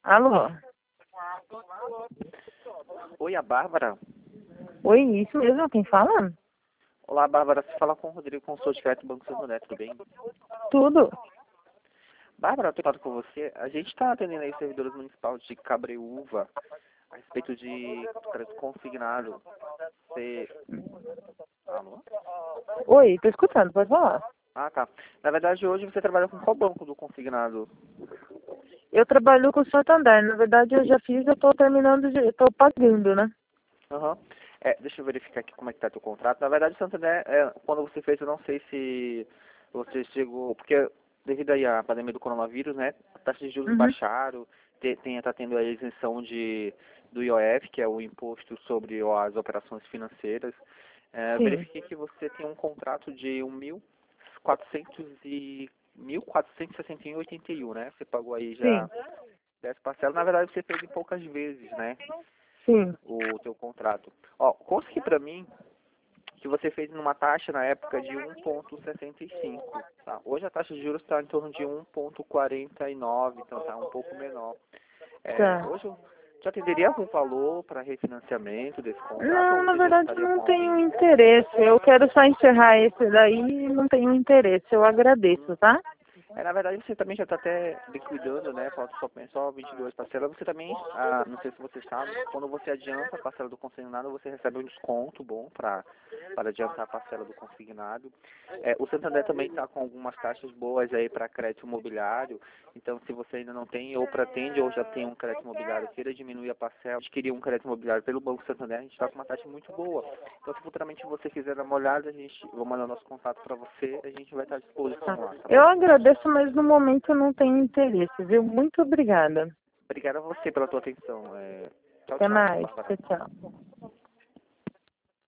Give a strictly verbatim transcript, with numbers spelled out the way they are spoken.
Alô? Oi, a Bárbara. Oi, isso mesmo, quem fala? Olá, Bárbara. Você fala com o Rodrigo, consultor de crédito do Banco Santander, tudo bem? Tudo. Bárbara, eu tenho falado com você. A gente está atendendo aí servidores municipais de Cabreúva a respeito de crédito consignado. Você... Alô? Oi, tô escutando, pode falar. Ah, tá. Na verdade, hoje você trabalha com qual banco do consignado? Eu trabalho com o Santander, na verdade eu já fiz, eu tô terminando, de, eu tô pagando, né? Aham. É, deixa eu verificar aqui como é que tá teu contrato. Na verdade, o Santander, é, quando você fez, eu não sei se você chegou... Porque devido aí à pandemia do coronavírus, né? As taxas de juros Uhum. baixaram, te, tem, tá tendo a isenção de, do I O F, que é o imposto sobre ó, as operações financeiras. É, Sim, verifiquei que você tem um contrato de um mil quatrocentos e mil quatrocentos e sessenta e um e oitenta e um, né? Você pagou aí sim, já dez parcelas. Na verdade, você fez em poucas vezes, né? sim. O teu contrato. Ó, consta aqui pra mim que você fez numa taxa na época de um vírgula sessenta e cinco, tá? Hoje a taxa de juros está em torno de um vírgula quarenta e nove, então está um pouco menor. É, Tá. hoje já atenderia algum valor para refinanciamento desse contrato Não, ou na você já verdade estaria não com tenho alguém? interesse. Eu quero só encerrar esse daí e não tenho interesse. Eu agradeço, tá? É, na verdade, você também já está até liquidando, né? Falta só, só vinte e duas parcelas. Você também, ah, não sei se você sabe, quando você adianta a parcela do consignado, você recebe um desconto bom para para adiantar a parcela do consignado. É, o Santander também está com algumas taxas boas aí para crédito imobiliário. Então, se você ainda não tem, ou pretende, ou já tem um crédito imobiliário, queira diminuir a parcela, adquirir um crédito imobiliário pelo Banco Santander, a gente está com uma taxa muito boa. Então, se futuramente você quiser dar uma olhada, a gente, vou mandar nosso contato para você, a gente vai estar à disposição Tá. lá, tá Eu bom? agradeço, mas no momento eu não tenho interesse, viu? Muito obrigada. Obrigado a você pela tua atenção. É... Tchau, Até tchau, mais. Bárbara. Tchau, tchau.